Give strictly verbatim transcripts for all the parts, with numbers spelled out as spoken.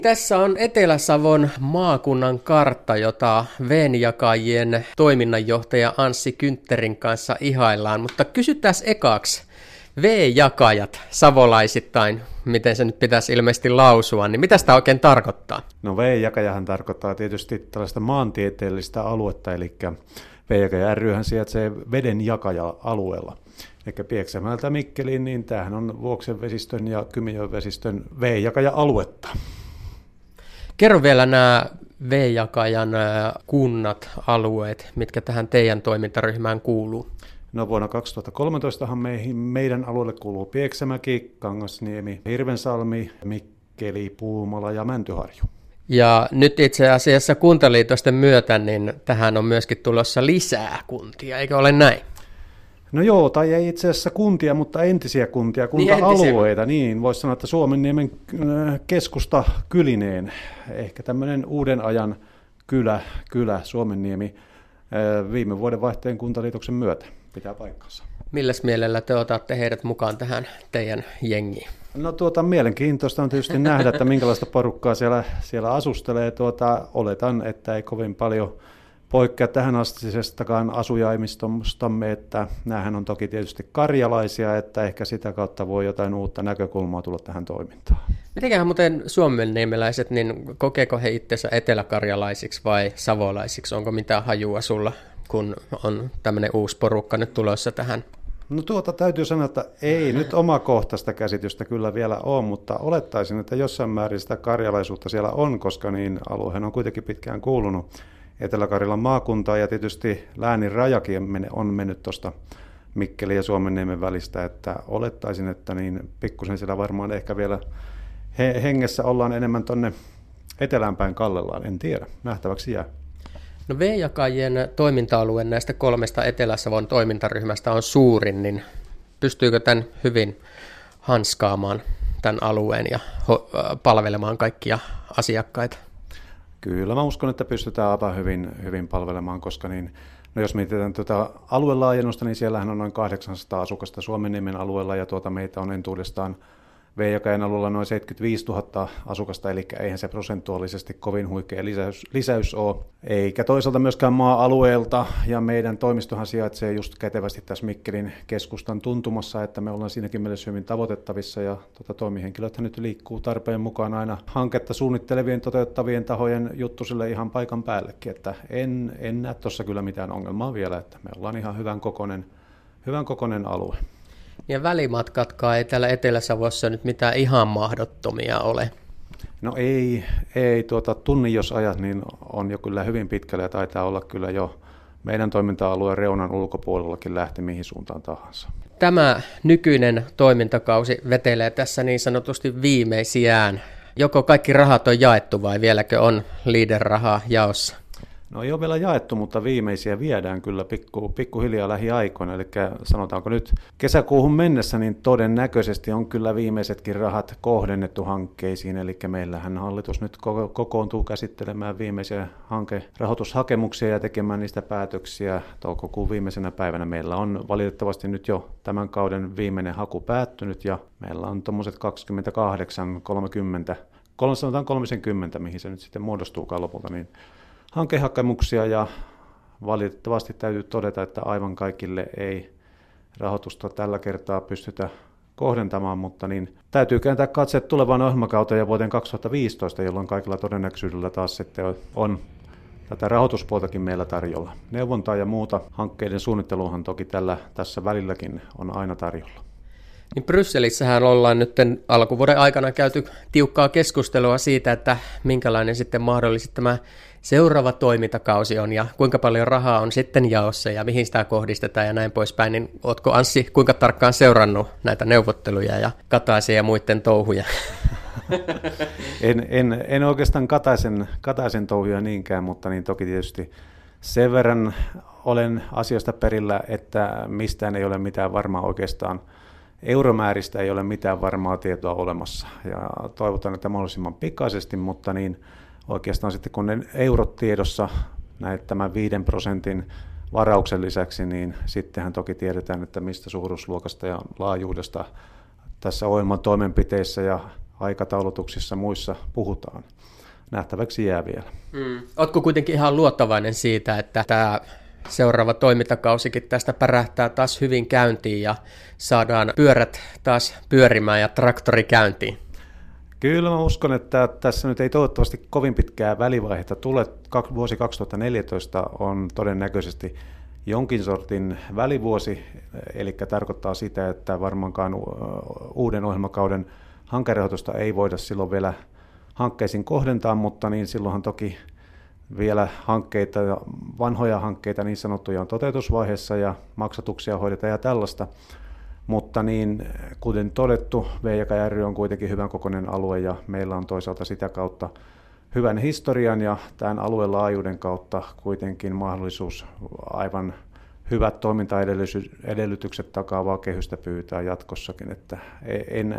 Tässä on Etelä-Savon maakunnan kartta, jota veenjakajien toiminnanjohtaja Anssi Kyntterin kanssa ihaillaan, mutta kysytään ekaksi V-jakajat savolaisittain, miten se nyt pitäisi ilmeisesti lausua, niin mitä sitä oikein tarkoittaa? No V-jakajahan tarkoittaa tietysti tällaista maantieteellistä aluetta, eli V-jakaja ry:hän sijaitsee vedenjakaja-alueella. Eli Pieksämäeltä Mikkeliin, niin tämähän on Vuoksen vesistön ja Kymijoen vesistön V-jakaja-aluetta. Kerro vielä nämä V-jakajan kunnat, alueet, mitkä tähän teidän toimintaryhmään kuuluu. No vuonna kaksituhattakolmetoista meihin, meidän alueelle kuuluu Pieksämäki, Kangasniemi, Hirvensalmi, Mikkeli, Puumala ja Mäntyharju. Ja nyt itse asiassa kuntaliitosten myötä niin tähän on myöskin tulossa lisää kuntia, eikö ole näin? No joo, tai ei itse asiassa kuntia, mutta entisiä kuntia, kunta-alueita, niin, niin voisi sanoa, että Suomenniemen keskusta kylineen, ehkä tämmöinen uuden ajan kylä, kylä Suomenniemi viime vuoden vaihteen kuntaliitoksen myötä pitää paikkansa. Milläs mielellä te otatte heidät mukaan tähän teidän jengiin? No tuota, mielenkiintoista on tietysti nähdä, että minkälaista porukkaa siellä, siellä asustelee. Tuota, oletan, että ei kovin paljon poikkea tähän astisestakaan asujaimistostamme, että näähän on toki tietysti karjalaisia, että ehkä sitä kautta voi jotain uutta näkökulmaa tulla tähän toimintaan. Mitenköhän muuten suomenniemeläiset, niin kokeeko he itsensä eteläkarjalaisiksi vai savolaisiksi? Onko mitään hajua sulla, kun on tämmöinen uusi porukka nyt tulossa tähän? No tuota täytyy sanoa, että ei nyt omakohtaista käsitystä kyllä vielä ole, mutta olettaisin, että jossain määrin sitä karjalaisuutta siellä on, koska niin alueen on kuitenkin pitkään kuulunut Etelä-Karjalan maakuntaa ja tietysti läänin rajakin on mennyt tuosta Mikkelin ja Suomenniemen välistä, että olettaisin, että niin pikkusen siellä varmaan ehkä vielä he- hengessä ollaan enemmän tuonne eteläänpäin kallellaan, en tiedä, nähtäväksi jää. No V-jakajien toiminta-alue näistä kolmesta Etelä-Savon toimintaryhmästä on suurin, niin pystyykö tämän hyvin hanskaamaan tämän alueen ja ho- palvelemaan kaikkia asiakkaita? Kyllä, mä uskon, että pystytään aivan hyvin, hyvin palvelemaan, koska niin, no jos mietitään tuota aluelaajennusta, niin siellähän on noin kahdeksansataa asukasta Suomenniemen alueella ja tuota meitä on entuudestaan V-jakajan alueella noin seitsemänkymmentäviisituhatta asukasta, eli eihän se prosentuaalisesti kovin huikea lisäys, lisäys ole. Eikä toisaalta myöskään maa-alueelta, ja meidän toimistohan sijaitsee just kätevästi tässä Mikkelin keskustan tuntumassa, että me ollaan siinäkin mielessä hyvin tavoitettavissa, ja tuota, toimihenkilöthän nyt liikkuu tarpeen mukaan aina hanketta suunnittelevien, toteuttavien tahojen juttusille ihan paikan päällekin, että en, en näe tuossa kyllä mitään ongelmaa vielä, että me ollaan ihan hyvän kokoinen, hyvän kokoinen alue. Ja välimatkatkaan ei täällä Etelä-Savossa nyt mitään ihan mahdottomia ole. No ei, ei tuota, tunnin jos ajat, niin on jo kyllä hyvin pitkälle ja taitaa olla kyllä jo meidän toiminta-alueen reunan ulkopuolellakin lähti mihin suuntaan tahansa. Tämä nykyinen toimintakausi vetelee tässä niin sanotusti viimeisiään. Joko kaikki rahat on jaettu vai vieläkö on liider-rahaa jaossa? No ei ole vielä jaettu, mutta viimeisiä viedään kyllä pikku, pikkuhiljaa lähiaikoina. Eli sanotaanko nyt kesäkuuhun mennessä, niin todennäköisesti on kyllä viimeisetkin rahat kohdennettu hankkeisiin. Eli meillähän hallitus nyt kokoontuu käsittelemään viimeisiä hankerahoitushakemuksia ja tekemään niistä päätöksiä. Toukokuun viimeisenä päivänä meillä on valitettavasti nyt jo tämän kauden viimeinen haku päättynyt ja meillä on tuommoiset kaksikymmentäkahdeksan kolmekymmentä, sanotaan kolmekymmentä, mihin se nyt sitten muodostuukaan lopulta, niin hankehakemuksia ja valitettavasti täytyy todeta, että aivan kaikille ei rahoitusta tällä kertaa pystytä kohdentamaan, mutta niin täytyy kääntää katseet tulevaan ohjelmakauteen ja vuoteen kaksituhattaviisitoista, jolloin kaikilla todennäköisyydellä taas sitten on tätä rahoituspuoltakin meillä tarjolla. Neuvontaa ja muuta hankkeiden suunnitteluhan toki tällä, tässä välilläkin on aina tarjolla. Niin Brysselissähän ollaan nyt alkuvuoden aikana käyty tiukkaa keskustelua siitä, että minkälainen sitten mahdollisesti tämä seuraava toimintakausi on ja kuinka paljon rahaa on sitten jaossa ja mihin sitä kohdistetaan ja näin poispäin. Niin ootko Anssi kuinka tarkkaan seurannut näitä neuvotteluja ja Kataisen ja muiden touhuja? En, en, en oikeastaan Kataisen, Kataisen touhuja niinkään, mutta niin toki tietysti sen verran olen asiasta perillä, että mistään ei ole mitään varmaa oikeastaan. Euromääristä ei ole mitään varmaa tietoa olemassa ja toivotaan, että mahdollisimman pikaisesti, mutta niin oikeastaan sitten kun ne eurot tiedossa näitä tämän viiden prosentin varauksen lisäksi, niin sittenhän toki tiedetään, että mistä suuruusluokasta ja laajuudesta tässä ohjelman toimenpiteissä ja aikataulutuksissa muissa puhutaan. Nähtäväksi jää vielä. Mm. Ootko kuitenkin ihan luottavainen siitä, että tämä seuraava toimintakausikin tästä pärähtää taas hyvin käyntiin ja saadaan pyörät taas pyörimään ja traktori käyntiin? Kyllä mä uskon, että tässä nyt ei toivottavasti kovin pitkää välivaihetta tule. Vuosi kaksituhattaneljätoista on todennäköisesti jonkin sortin välivuosi, eli tarkoittaa sitä, että varmaankaan uuden ohjelmakauden hankerahoitusta ei voida silloin vielä hankkeisiin kohdentaa, mutta niin silloinhan toki vielä hankkeita, vanhoja hankkeita niin sanottuja on toteutusvaiheessa ja maksatuksia hoidetaan ja tällaista. Mutta niin, kuten todettu, Veijakan ry on kuitenkin hyvän kokoinen alue ja meillä on toisaalta sitä kautta hyvän historian ja tämän alueen laajuuden kautta kuitenkin mahdollisuus aivan hyvät toimintaedellytykset takaavaa kehystä pyytää jatkossakin. Että en,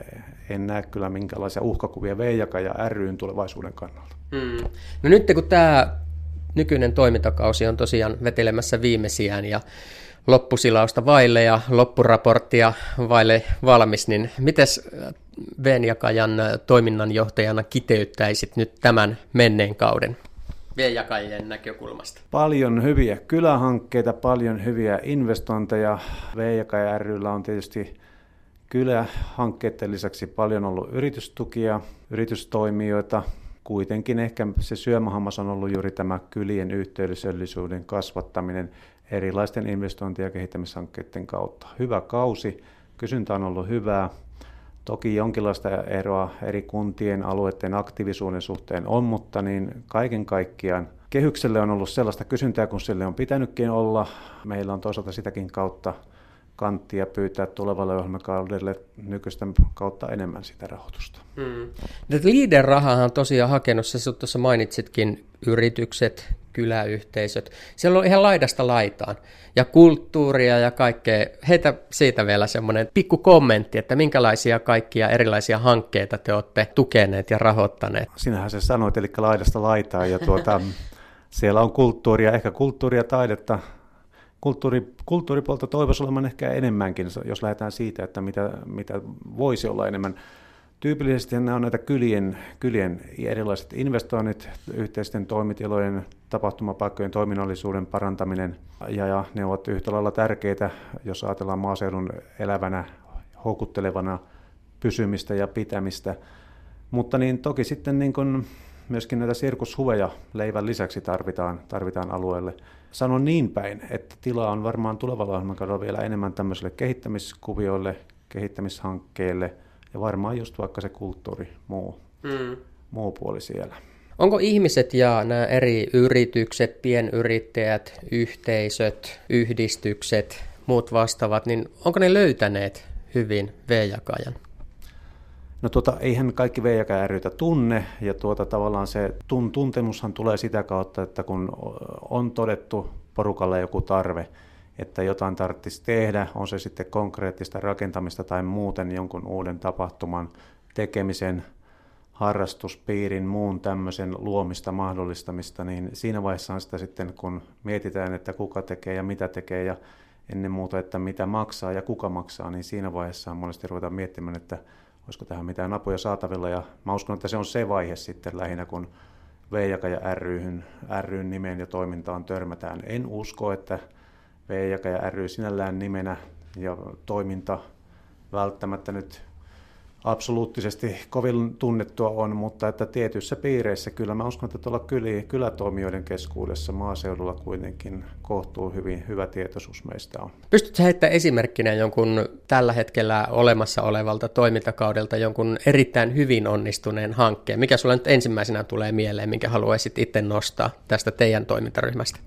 en näe kyllä minkälaisia uhkakuvia Veijakan ja ry:n tulevaisuuden kannalta. Hmm. No nyt kun tämä nykyinen toimintakausi on tosiaan vetelemässä viimeisiään ja loppusilausta vaille ja loppuraporttia vaille valmis, niin mites Veijakan toiminnanjohtajana kiteyttäisit nyt tämän menneen kauden Veijakajien näkökulmasta? Paljon hyviä kylähankkeita, paljon hyviä investointeja. Veijakan ry:llä on tietysti kylähankkeiden lisäksi paljon ollut yritystukia, yritystoimijoita. Kuitenkin ehkä se syömähammas on ollut juuri tämä kylien yhteisöllisyyden kasvattaminen erilaisten investointi- ja kehittämishankkeiden kautta. Hyvä kausi, kysyntä on ollut hyvää. Toki jonkinlaista eroa eri kuntien alueiden aktiivisuuden suhteen on, mutta niin kaiken kaikkiaan kehykselle on ollut sellaista kysyntää, kun sille on pitänytkin olla. Meillä on toisaalta sitäkin kautta kanttia pyytää tulevalle ohjelmakaudelle nykyistä kautta enemmän sitä rahoitusta. Hmm. Leader-rahahan on tosiaan hakenut, sä tuossa mainitsitkin, yritykset, kyläyhteisöt. Siellä on ihan laidasta laitaan ja kulttuuria ja kaikkea. Heitä siitä vielä semmoinen pikku kommentti, että minkälaisia kaikkia erilaisia hankkeita te olette tukeneet ja rahoittaneet. Sinähän se sanoit, eli laidasta laitaan ja tuota, siellä on kulttuuria, ehkä kulttuuria, taidetta. Kulttuuri, kulttuuripuolta toivoisi olemaan ehkä enemmänkin, jos lähdetään siitä, että mitä, mitä voisi olla enemmän. Tyypillisesti nämä on näitä kylien, kylien erilaiset investoinnit, yhteisten toimitilojen, tapahtumapaikkojen toiminnallisuuden parantaminen, ja, ja ne ovat yhtä lailla tärkeitä, jos ajatellaan maaseudun elävänä, houkuttelevana pysymistä ja pitämistä. Mutta niin toki sitten niin kuin myöskin näitä sirkushuveja leivän lisäksi tarvitaan, tarvitaan alueelle. Sanon niin päin, että tilaa on varmaan tulevalla ohjelmakaudella vielä enemmän tämmöisille kehittämiskuvioille, kehittämishankkeille ja varmaan just vaikka se kulttuuri, muu, mm. muu puoli siellä. Onko ihmiset ja nämä eri yritykset, pienyrittäjät, yhteisöt, yhdistykset, muut vastaavat, niin onko ne löytäneet hyvin Veijakan? No tuota, eihän kaikki Veijakan ry:tä tunne, ja tuota, tavallaan se tun, tuntemushan tulee sitä kautta, että kun on todettu porukalle joku tarve, että jotain tarvitsisi tehdä, on se sitten konkreettista rakentamista tai muuten jonkun uuden tapahtuman tekemisen, harrastuspiirin, muun tämmöisen luomista, mahdollistamista, niin siinä vaiheessa on sitä sitten, kun mietitään, että kuka tekee ja mitä tekee ja ennen muuta, että mitä maksaa ja kuka maksaa, niin siinä vaiheessa on monesti ruvetaan miettimään, että olisiko tähän mitään apuja saatavilla, ja mä uskon, että se on se vaihe sitten lähinnä, kun Veijakan ja ry:n, ry:n nimeen ja toimintaan törmätään. En usko, että Veijakan ja ry sinällään nimenä ja toiminta välttämättä nyt absoluuttisesti kovin tunnettua on, mutta että tietyissä piireissä kyllä mä uskon, että tuolla kylätoimijoiden keskuudessa maaseudulla kuitenkin kohtuu hyvin hyvä tietoisuus meistä on. Pystytkö heittämään esimerkkinä jonkun tällä hetkellä olemassa olevalta toimintakaudelta jonkun erittäin hyvin onnistuneen hankkeen? Mikä sulle nyt ensimmäisenä tulee mieleen, minkä haluaisit itse nostaa tästä teidän toimintaryhmästä?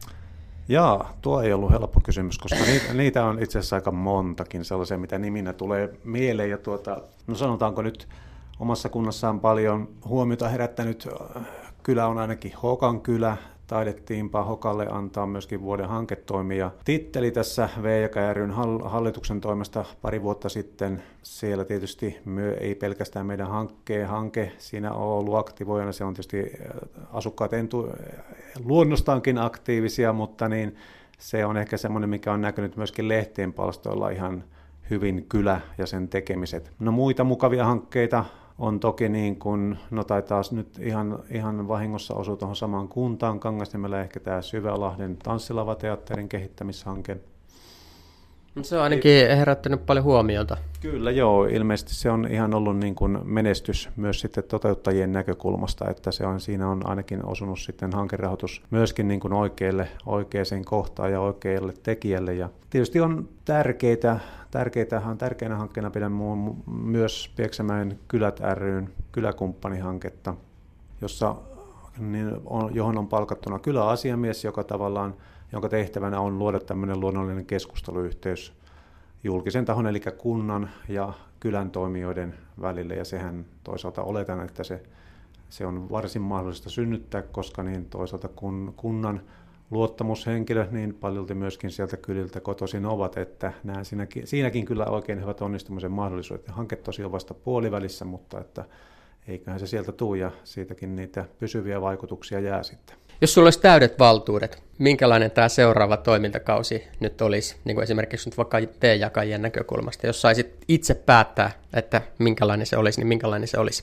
Jaa, tuo ei ollut helppo kysymys, koska niitä, niitä on itse asiassa aika montakin sellaisia, mitä niminä tulee mieleen. Ja tuota, no sanotaanko nyt, omassa kunnassaan paljon huomiota herättänyt kylä on ainakin Hokan kylä. Taidettiinpa Hokalle antaa myöskin vuoden hanketoimija titteli tässä Veijakan ry:n hallituksen toimesta pari vuotta sitten. Siellä tietysti myö, ei pelkästään meidän hankkeen hanke siinä on ollut aktivoijana, se on tietysti asukkaat entu, luonnostaankin aktiivisia, mutta niin se on ehkä semmoinen, mikä on näkynyt myöskin lehtien palstoilla ihan hyvin kylä ja sen tekemiset. No muita mukavia hankkeita on toki niin kuin, no tai taas nyt ihan, ihan vahingossa osuu tuohon samaan kuntaan, Kangasniemellä ehkä tämä Syvälahden tanssilavateatterin kehittämishanke. Se on ainakin herättänyt paljon huomiota. Kyllä joo, ilmeisesti se on ihan ollut niin kuin menestys myös sitten toteuttajien näkökulmasta, että se on, siinä on ainakin osunut sitten hankerahoitus myöskin niin kuin oikealle, oikeaan kohtaan ja oikealle tekijälle. Ja tietysti on tärkeitä, tärkeitähän, tärkeänä hankkeena pidän muun myös Pieksämäen Kylät ry:n kyläkumppanihanketta, jossa, niin on, johon on palkattuna kyläasiamies, joka tavallaan jonka tehtävänä on luoda tämmöinen luonnollinen keskusteluyhteys julkisen tahon, eli kunnan ja kylän toimijoiden välille, ja sehän toisaalta oletan, että se, se on varsin mahdollista synnyttää, koska niin toisaalta kun kunnan luottamushenkilöt niin paljolti myöskin sieltä kyliltä kotoisin ovat, että näen siinäkin, siinäkin kyllä oikein hyvät onnistumisen mahdollisuudet. Hanke tosiaan vasta puolivälissä, mutta että eiköhän se sieltä tule, ja siitäkin niitä pysyviä vaikutuksia jää sitten. Jos sulla olisi täydet valtuudet, minkälainen tämä seuraava toimintakausi nyt olisi, niin kuin esimerkiksi nyt vaikka T-jakajien näkökulmasta, jos saisit itse päättää, että minkälainen se olisi, niin minkälainen se olisi?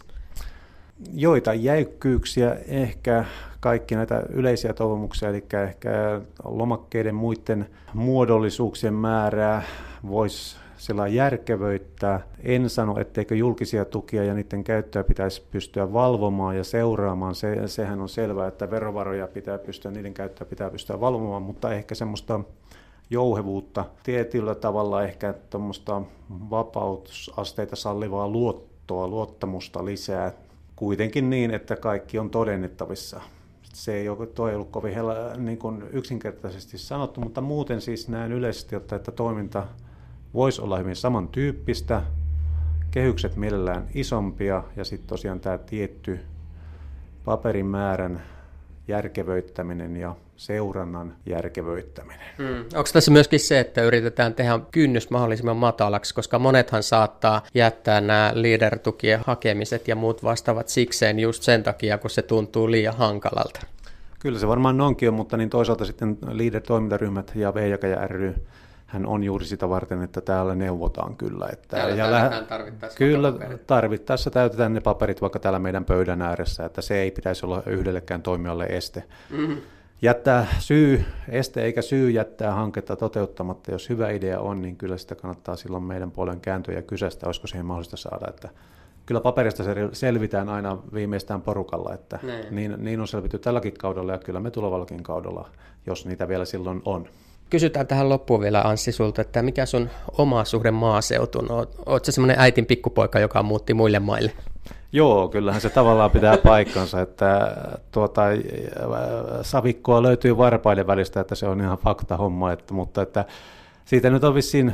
Joitain jäykkyyksiä, ehkä kaikki näitä yleisiä toivomuksia, eli ehkä lomakkeiden muiden muodollisuuksien määrää voisi sillä järkevöittää. En sano, etteikö julkisia tukia ja niiden käyttöä pitäisi pystyä valvomaan ja seuraamaan. Se, sehän on selvää, että verovaroja pitää pystyä, niiden käyttöä pitää pystyä valvomaan, mutta ehkä semmoista jouhevuutta, tietyllä tavalla ehkä tuommoista vapausasteita sallivaa luottoa, luottamusta lisää. Kuitenkin niin, että kaikki on todennettavissa. Se ei ole, toi ei ollut kovin hel- niin kuin yksinkertaisesti sanottu, mutta muuten siis näen yleisesti, että toiminta voisi olla hyvin samantyyppistä, kehykset mielellään isompia ja sitten tosiaan tämä tietty paperimäärän järkevöittäminen ja seurannan järkevöittäminen. Hmm. Onko tässä myöskin se, että yritetään tehdä kynnys mahdollisimman matalaksi, koska monethan saattaa jättää nämä leader-tukien hakemiset ja muut vastaavat sikseen just sen takia, kun se tuntuu liian hankalalta? Kyllä se varmaan onkin, mutta niin toisaalta sitten leader-toimintaryhmät ja V-jakaja ry hän on juuri sitä varten, että täällä neuvotaan kyllä. Että täällä ja lä- tarvittaessa Kyllä tarvittaessa täytetään ne paperit vaikka täällä meidän pöydän ääressä, että se ei pitäisi olla yhdellekään toimijalle este. Mm-hmm. Jättää syy, este eikä syy jättää hanketta toteuttamatta. Jos hyvä idea on, niin kyllä sitä kannattaa silloin meidän puolen kääntyä ja kysästä, olisiko siihen mahdollista saada. Että kyllä paperista selvitään aina viimeistään porukalla, että niin, niin on selvitty tälläkin kaudella ja kyllä me tulevallakin kaudella, jos niitä vielä silloin on. Kysytään tähän loppuun vielä, Anssi, sulta, että mikä sun oma suhde maaseutuun? Oletko sä semmoinen äitin pikkupoika, joka muutti muille maille? Joo, kyllähän se tavallaan pitää paikkansa, että tuota, savikkoa löytyy varpaiden välistä, että se on ihan fakta homma, että, mutta että siitä nyt on vissiin,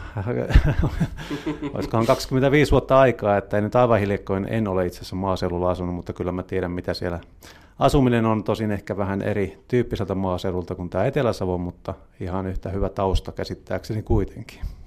olisikohan kaksikymmentäviisi vuotta aikaa, että ei nyt aivan hiljakkoin en ole itse asiassa maaseudulla asunut, mutta kyllä mä tiedän, mitä siellä asuminen on, tosin ehkä vähän eri tyyppiseltä maaseudulta kuin tämä Etelä-Savo, mutta ihan yhtä hyvä tausta käsittääkseni kuitenkin.